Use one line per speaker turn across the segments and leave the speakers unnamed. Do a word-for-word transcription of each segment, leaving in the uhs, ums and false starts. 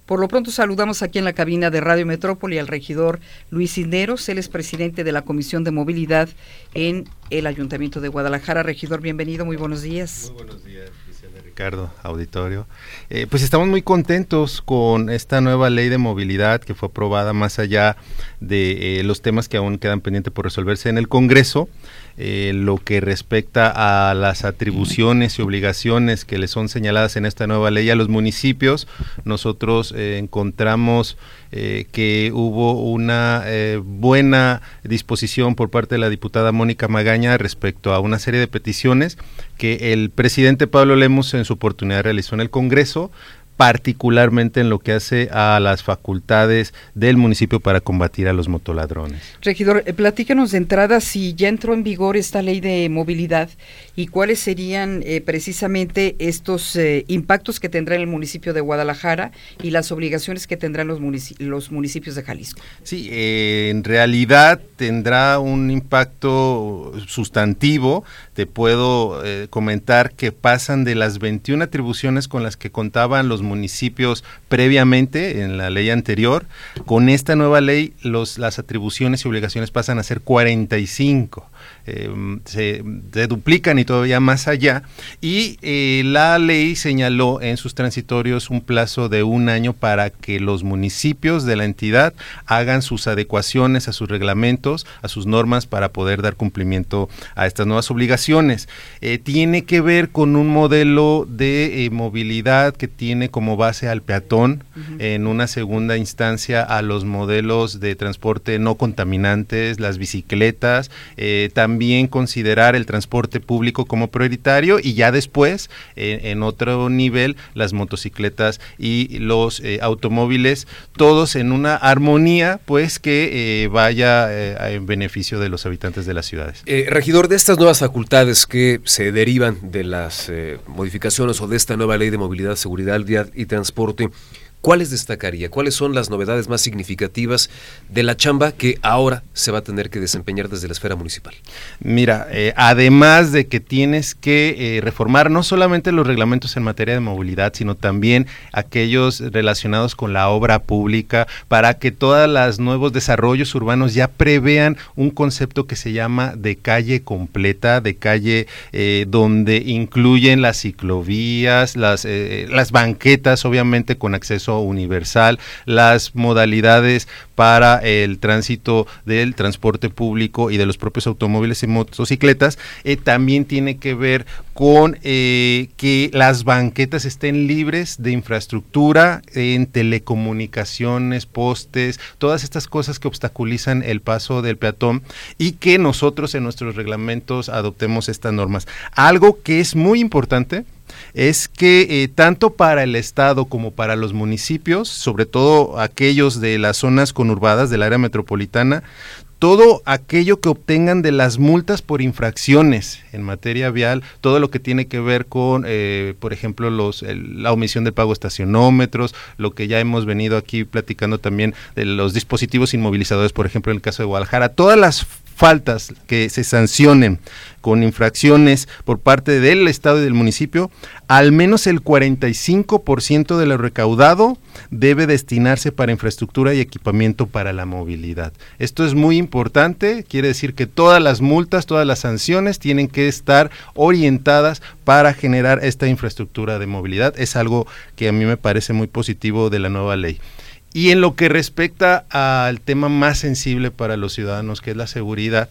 Por lo pronto saludamos aquí en la cabina de Radio Metrópoli al regidor Luis Cisneros. Él es presidente de la Comisión de Movilidad en el Ayuntamiento de Guadalajara. Regidor, bienvenido, muy buenos días.
Muy buenos días, Vicente Ricardo, auditorio. Eh, pues estamos muy contentos con esta nueva ley de movilidad que fue aprobada más allá de eh, los temas que aún quedan pendientes por resolverse en el Congreso. Eh, lo que respecta a las atribuciones y obligaciones que le son señaladas en esta nueva ley a los municipios, nosotros eh, encontramos eh, que hubo una eh, buena disposición por parte de la diputada Mónica Magaña respecto a una serie de peticiones que el presidente Pablo Lemus en su oportunidad realizó en el Congreso, particularmente en lo que hace a las facultades del municipio para combatir a los motoladrones.
Regidor, eh, platícanos de entrada si ya entró en vigor esta ley de movilidad y cuáles serían eh, precisamente estos eh, impactos que tendrá en el municipio de Guadalajara y las obligaciones que tendrán los, munici- los municipios de Jalisco.
Sí, eh, en realidad tendrá un impacto sustantivo. Te puedo eh, comentar que pasan de las veintiuna atribuciones con las que contaban los municipios previamente en la ley anterior. Con esta nueva ley los, las atribuciones y obligaciones pasan a ser cuarenta y cinco. Eh, se, se duplican y todavía más allá, y eh, la ley señaló en sus transitorios un plazo de un año para que los municipios de la entidad hagan sus adecuaciones a sus reglamentos, a sus normas para poder dar cumplimiento a estas nuevas obligaciones. Eh, tiene que ver con un modelo de eh, movilidad que tiene como base al peatón, uh-huh. En una segunda instancia a los modelos de transporte no contaminantes, las bicicletas, eh, también considerar el transporte público como prioritario y ya después, eh, en otro nivel, las motocicletas y los eh, automóviles, todos en una armonía, pues que eh, vaya eh, en beneficio de los habitantes de las ciudades.
Eh, regidor, de estas nuevas facultades que se derivan de las eh, modificaciones o de esta nueva ley de movilidad, seguridad vial y transporte, ¿cuáles destacaría? ¿Cuáles son las novedades más significativas de la chamba que ahora se va a tener que desempeñar desde la esfera municipal?
Mira, eh, además de que tienes que eh, reformar no solamente los reglamentos en materia de movilidad, sino también aquellos relacionados con la obra pública, para que todos los nuevos desarrollos urbanos ya prevean un concepto que se llama de calle completa, de calle eh, donde incluyen las ciclovías, las, eh, las banquetas, obviamente con acceso universal, las modalidades para el tránsito del transporte público y de los propios automóviles y motocicletas. Eh, también tiene que ver con eh, que las banquetas estén libres de infraestructura en telecomunicaciones, postes, todas estas cosas que obstaculizan el paso del peatón, y que nosotros en nuestros reglamentos adoptemos estas normas. Algo que es muy importante es que eh, tanto para el Estado como para los municipios, sobre todo aquellos de las zonas conurbadas del área metropolitana, todo aquello que obtengan de las multas por infracciones en materia vial, todo lo que tiene que ver con, eh, por ejemplo, los el, la omisión del pago de estacionómetros, lo que ya hemos venido aquí platicando también de los dispositivos inmovilizadores, por ejemplo, en el caso de Guadalajara, todas las faltas que se sancionen con infracciones por parte del Estado y del municipio, al menos el cuarenta y cinco por ciento de lo recaudado debe destinarse para infraestructura y equipamiento para la movilidad. Esto es muy importante, quiere decir que todas las multas, todas las sanciones tienen que estar orientadas para generar esta infraestructura de movilidad. Es algo que a mí me parece muy positivo de la nueva ley. Y en lo que respecta al tema más sensible para los ciudadanos, que es la seguridad,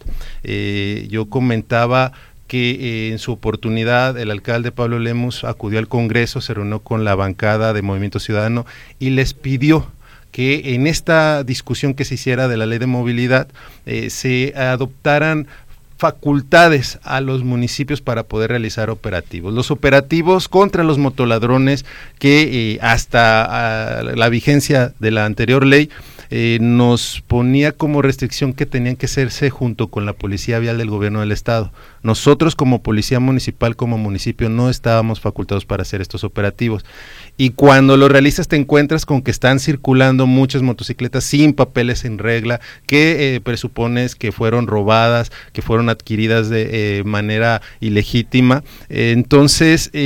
eh, yo comentaba que eh, en su oportunidad el alcalde Pablo Lemus acudió al Congreso, se reunió con la bancada de Movimiento Ciudadano y les pidió que en esta discusión que se hiciera de la ley de movilidad eh, se adoptaran facultades a los municipios para poder realizar operativos. Los operativos contra los motoladrones que eh, hasta uh, la vigencia de la anterior ley eh, nos ponía como restricción que tenían que hacerse junto con la Policía Vial del Gobierno del Estado. Nosotros como Policía Municipal, como municipio, no estábamos facultados para hacer estos operativos. Y cuando lo realizas te encuentras con que están circulando muchas motocicletas sin papeles en regla, que eh, presupones que fueron robadas, que fueron adquiridas de eh, manera ilegítima. Eh, entonces, eh,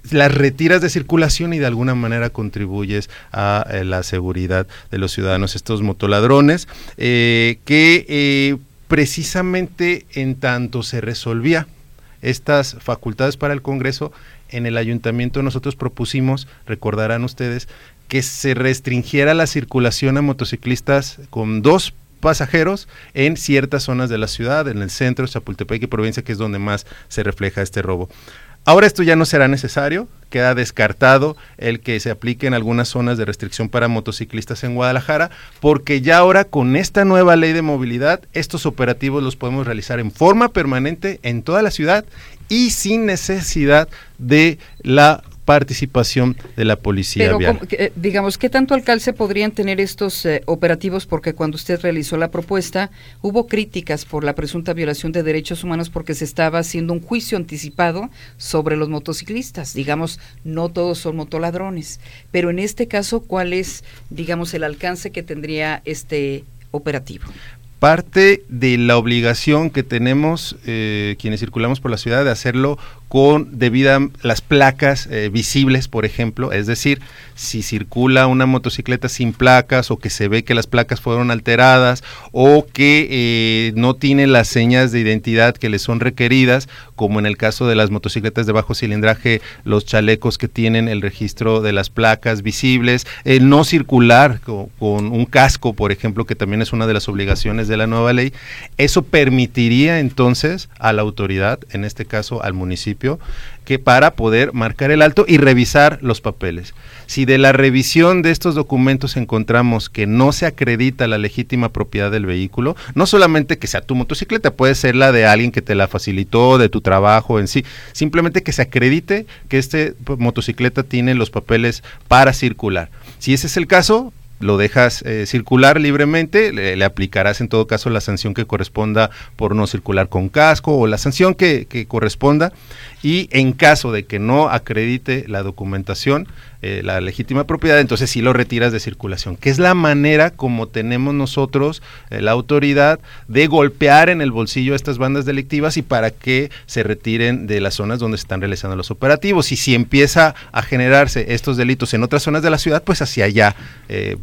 las retiras de circulación y de alguna manera contribuyes a eh, la seguridad de los ciudadanos, estos motoladrones, eh, que eh, precisamente en tanto se resolvía estas facultades para el Congreso, en el ayuntamiento nosotros propusimos, recordarán ustedes, que se restringiera la circulación a motociclistas con dos pasajeros en ciertas zonas de la ciudad, en el centro, Chapultepec y Provincia, que es donde más se refleja este robo. Ahora esto ya no será necesario, queda descartado el que se aplique en algunas zonas de restricción para motociclistas en Guadalajara, porque ya ahora con esta nueva ley de movilidad, estos operativos los podemos realizar en forma permanente en toda la ciudad y sin necesidad de la participación de la policía
Pero,
vial.
eh, digamos, ¿qué tanto alcance podrían tener estos eh, operativos? Porque cuando usted realizó la propuesta, hubo críticas por la presunta violación de derechos humanos porque se estaba haciendo un juicio anticipado sobre los motociclistas. Digamos, no todos son motoladrones. Pero en este caso, ¿cuál es, digamos, el alcance que tendría este operativo?
Parte de la obligación que tenemos eh, quienes circulamos por la ciudad de hacerlo con debida las placas eh, visibles, por ejemplo, es decir, si circula una motocicleta sin placas o que se ve que las placas fueron alteradas o que eh, no tiene las señas de identidad que le son requeridas, como en el caso de las motocicletas de bajo cilindraje, los chalecos que tienen el registro de las placas visibles, el eh, no circular con, con un casco, por ejemplo, que también es una de las obligaciones de la nueva ley, eso permitiría entonces a la autoridad, en este caso al municipio, que para poder marcar el alto y revisar los papeles. Si de la revisión de estos documentos encontramos que no se acredita la legítima propiedad del vehículo, no solamente que sea tu motocicleta, puede ser la de alguien que te la facilitó, de tu trabajo en sí, simplemente que se acredite que este motocicleta tiene los papeles para circular. Si ese es el caso, lo dejas eh, circular libremente, le, le aplicarás en todo caso la sanción que corresponda por no circular con casco o la sanción que, que corresponda, y en caso de que no acredite la documentación, eh, la legítima propiedad, entonces sí lo retiras de circulación, que es la manera como tenemos nosotros, eh, la autoridad, de golpear en el bolsillo a estas bandas delictivas y para que se retiren de las zonas donde se están realizando los operativos. Y si empieza a generarse estos delitos en otras zonas de la ciudad, pues hacia allá eh,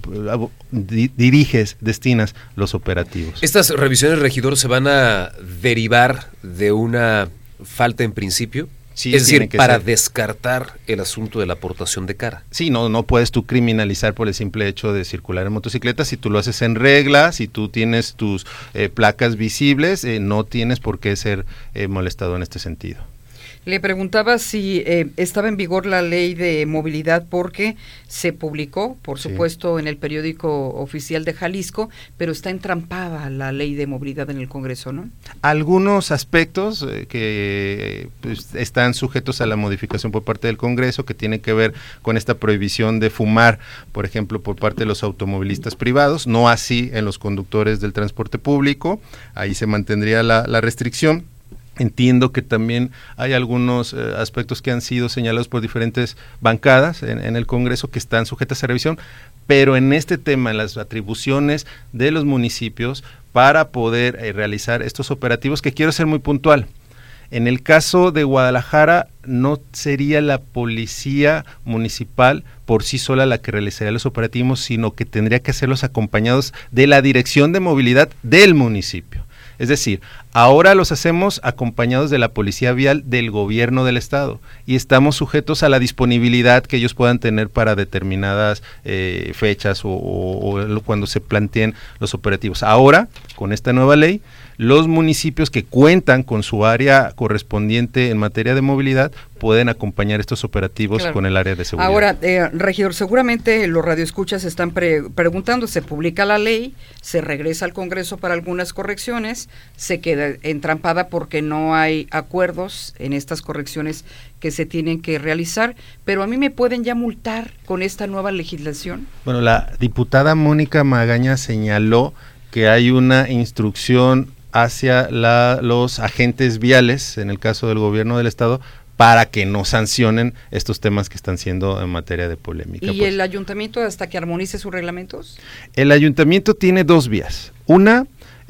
di- diriges, destinas los operativos.
¿Estas revisiones, regidor, se van a derivar de una falta en principio?
Sí,
es decir, para
ser.
descartar el asunto de la aportación de cara.
Sí, no, no puedes tú criminalizar por el simple hecho de circular en motocicleta. Si tú lo haces en regla, si tú tienes tus eh, placas visibles, eh, no tienes por qué ser eh, molestado en este sentido.
Le preguntaba si eh, estaba en vigor la ley de movilidad porque se publicó, por
Sí.
supuesto, en el periódico oficial de Jalisco, pero está entrampada la ley de movilidad en el Congreso, ¿no?
Algunos aspectos eh, que pues, están sujetos a la modificación por parte del Congreso, que tiene que ver con esta prohibición de fumar, por ejemplo, por parte de los automovilistas privados, no así en los conductores del transporte público, ahí se mantendría la, la restricción. Entiendo que también hay algunos eh, aspectos que han sido señalados por diferentes bancadas en, en el Congreso que están sujetas a revisión, pero en este tema, en las atribuciones de los municipios para poder eh, realizar estos operativos, que quiero ser muy puntual. En el caso de Guadalajara, no sería la policía municipal por sí sola la que realizaría los operativos, sino que tendría que hacerlos acompañados de la Dirección de Movilidad del municipio. Es decir, ahora los hacemos acompañados de la policía vial del gobierno del estado y estamos sujetos a la disponibilidad que ellos puedan tener para determinadas eh, fechas o, o, o cuando se planteen los operativos. Ahora, con esta nueva ley, los municipios que cuentan con su área correspondiente en materia de movilidad pueden acompañar estos operativos claro. con el área de seguridad.
Ahora, eh, regidor, seguramente los radioescuchas están pre preguntando, se publica la ley, se regresa al Congreso para algunas correcciones, se queda entrampada porque no hay acuerdos en estas correcciones que se tienen que realizar, pero a mí me pueden ya multar con esta nueva legislación.
Bueno, la diputada Mónica Magaña señaló que hay una instrucción hacia la, los agentes viales, en el caso del gobierno del estado, para que no sancionen estos temas que están siendo en materia de polémica.
¿Y
pues.
el ayuntamiento hasta que armonice sus reglamentos?
El ayuntamiento tiene dos vías. Una,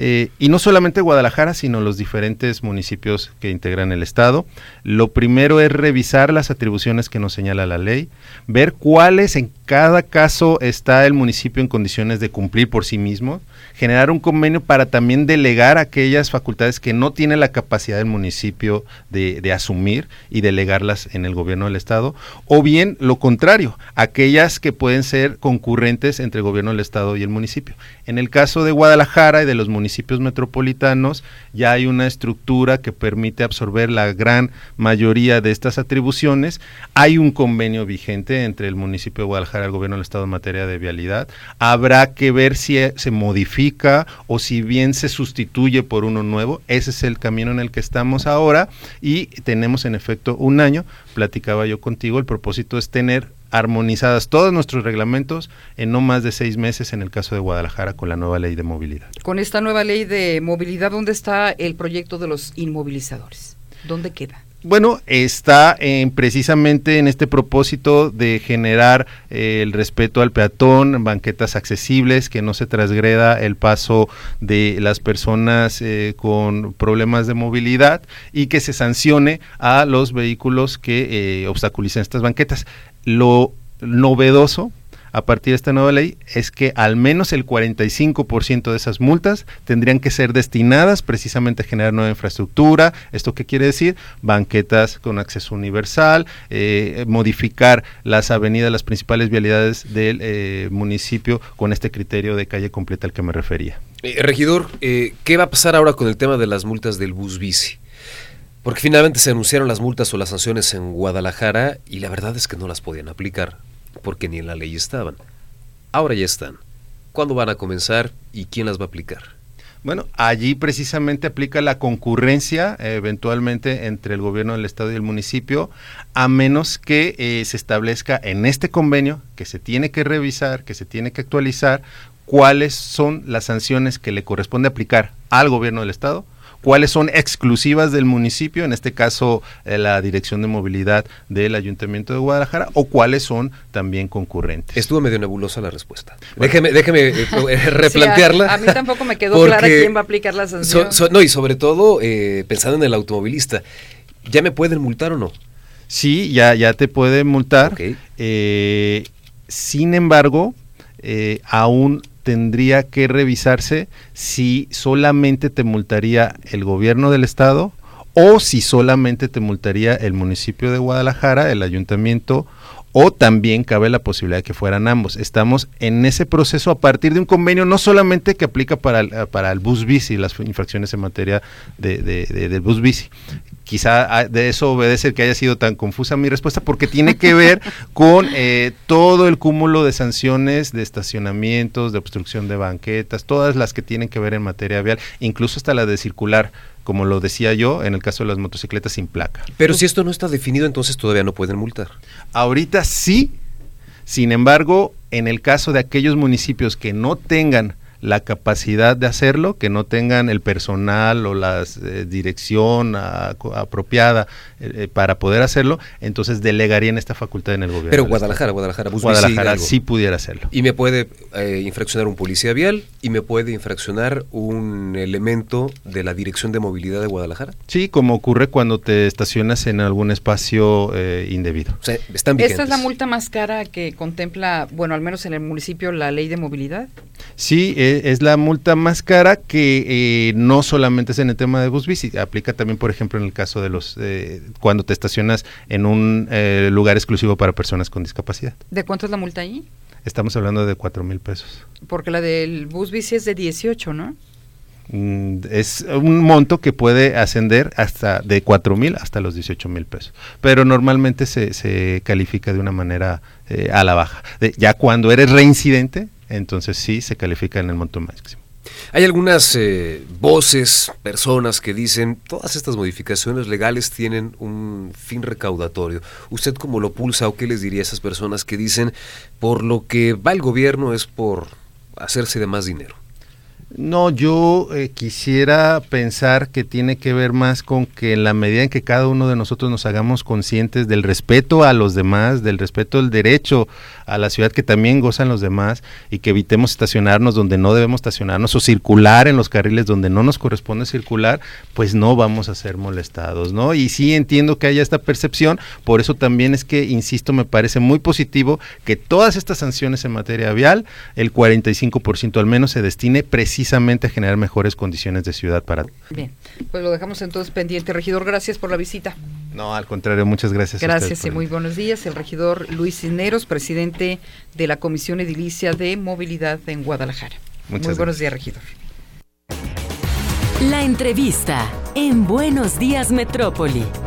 eh, y no solamente Guadalajara, sino los diferentes municipios que integran el estado. Lo primero es revisar las atribuciones que nos señala la ley, ver cuáles en cada caso está el municipio en condiciones de cumplir por sí mismo, generar un convenio para también delegar aquellas facultades que no tiene la capacidad del municipio de, de asumir y delegarlas en el gobierno del estado, o bien lo contrario, aquellas que pueden ser concurrentes entre el gobierno del estado y el municipio. En el caso de Guadalajara y de los municipios metropolitanos, ya hay una estructura que permite absorber la gran mayoría de estas atribuciones. Hay un convenio vigente entre el municipio de Guadalajara y el gobierno del estado en materia de vialidad. Habrá que ver si se modifica o si bien se sustituye por uno nuevo. Ese es el camino en el que estamos ahora y tenemos en efecto un año. Platicaba yo contigo, el propósito es tener armonizadas todos nuestros reglamentos en no más de seis meses en el caso de Guadalajara con la nueva ley de movilidad.
Con esta nueva ley de movilidad, ¿dónde está el proyecto de los inmovilizadores? ¿Dónde queda?
Bueno, está en, precisamente en este propósito de generar eh, el respeto al peatón, banquetas accesibles, que no se transgreda el paso de las personas eh, con problemas de movilidad y que se sancione a los vehículos que eh, obstaculicen estas banquetas. Lo novedoso a partir de esta nueva ley es que al menos el cuarenta y cinco por ciento de esas multas tendrían que ser destinadas precisamente a generar nueva infraestructura. ¿Esto qué quiere decir? Banquetas con acceso universal, eh, modificar las avenidas, las principales vialidades del eh, municipio con este criterio de calle completa al que me refería.
Eh, regidor, eh, ¿qué va a pasar ahora con el tema de las multas del bus bici? Porque finalmente se anunciaron las multas o las sanciones en Guadalajara y la verdad es que no las podían aplicar porque ni en la ley estaban. Ahora ya están. ¿Cuándo van a comenzar y quién las va a aplicar?
Bueno, allí precisamente aplica la concurrencia eh, eventualmente entre el gobierno del estado y el municipio, a menos que eh, se establezca en este convenio que se tiene que revisar, que se tiene que actualizar, cuáles son las sanciones que le corresponde aplicar al gobierno del estado, cuáles son exclusivas del municipio, en este caso eh, la Dirección de Movilidad del Ayuntamiento de Guadalajara, o cuáles son también concurrentes.
Estuvo medio nebulosa la respuesta. Bueno. Déjeme, déjeme eh, replantearla.
Sí, a, a mí tampoco me quedó clara quién va a aplicar la sanción.
So, so, no, y sobre todo, eh, pensando en el automovilista, ¿ya me pueden multar o no?
Sí, ya, ya te pueden multar.
Okay.
Eh, sin embargo, eh, aún tendría que revisarse si solamente te multaría el gobierno del estado o si solamente te multaría el municipio de Guadalajara, el ayuntamiento, o también cabe la posibilidad de que fueran ambos. Estamos en ese proceso a partir de un convenio no solamente que aplica para el, para el bus bici, las infracciones en materia de, de, de, del bus bici. Quizá de eso obedece que haya sido tan confusa mi respuesta, porque tiene que ver con eh, todo el cúmulo de sanciones de estacionamientos, de obstrucción de banquetas, todas las que tienen que ver en materia vial, incluso hasta la de circular, como lo decía yo, en el caso de las motocicletas sin placa.
Pero si esto no está definido, entonces todavía no pueden multar.
Ahorita sí, sin embargo, en el caso de aquellos municipios que no tengan la capacidad de hacerlo, que no tengan el personal o la eh, dirección a, apropiada eh, para poder hacerlo, entonces delegarían esta facultad en el gobierno.
Pero Guadalajara, Guadalajara, bus
Guadalajara sí pudiera hacerlo.
Y me puede eh, infraccionar un policía vial y me puede infraccionar un elemento de la Dirección de Movilidad de Guadalajara.
Sí, como ocurre cuando te estacionas en algún espacio eh, indebido.
O sea, están vigentes.
¿Esta es la multa más cara que contempla, bueno, al menos en el municipio, la ley de movilidad?
Sí, eh, es la multa más cara que eh, no solamente es en el tema de bus bici, aplica también, por ejemplo, en el caso de los eh, cuando te estacionas en un eh, lugar exclusivo para personas con discapacidad.
¿De cuánto es la multa ahí?
Estamos hablando de cuatro mil pesos.
Porque la del bus bici es de dieciocho, ¿no?
Mm, es un monto que puede ascender hasta de cuatro mil hasta los dieciocho mil pesos, pero normalmente se, se califica de una manera eh, a la baja. De, ya cuando eres reincidente, entonces sí se califica en el monto máximo.
Hay algunas eh, voces, personas que dicen, todas estas modificaciones legales tienen un fin recaudatorio. ¿Usted cómo lo pulsa o qué les diría a esas personas que dicen, por lo que va el gobierno es por hacerse de más dinero?
No, yo eh, quisiera pensar que tiene que ver más con que en la medida en que cada uno de nosotros nos hagamos conscientes del respeto a los demás, del respeto al derecho a la ciudad que también gozan los demás y que evitemos estacionarnos donde no debemos estacionarnos o circular en los carriles donde no nos corresponde circular, pues no vamos a ser molestados, ¿no? Y sí entiendo que haya esta percepción, por eso también es que, insisto, me parece muy positivo que todas estas sanciones en materia vial, el cuarenta y cinco por ciento al menos se destine precisamente a generar mejores condiciones de ciudad para...
Bien, pues lo dejamos entonces pendiente. Regidor, gracias por la visita.
No, al contrario, muchas gracias.
Gracias y muy buenos días. El regidor Luis Cisneros, presidente de la Comisión Edilicia de Movilidad en Guadalajara.
Muchas
muy buenos
gracias.
días, regidor.
La entrevista en Buenos Días Metrópoli.